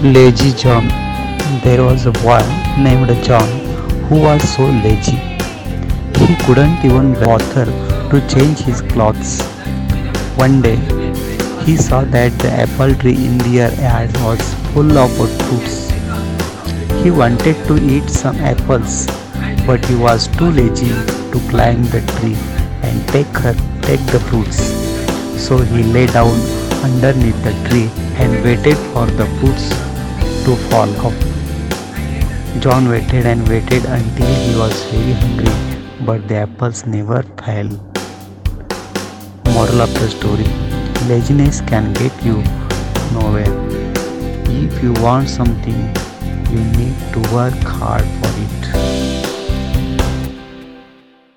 Lazy John. There was a boy named John who was so lazy. He couldn't even bother to change his clothes. One day, he saw that the apple tree in their yard was full of fruits. He wanted to eat some apples, but he was too lazy to climb the tree and take the fruits. So he lay down underneath the tree and waited for the fruits to fall off. John waited and waited until he was very hungry, but the apples never fell. Moral of the story: laziness can get you nowhere. If you want something, you need to work hard for it.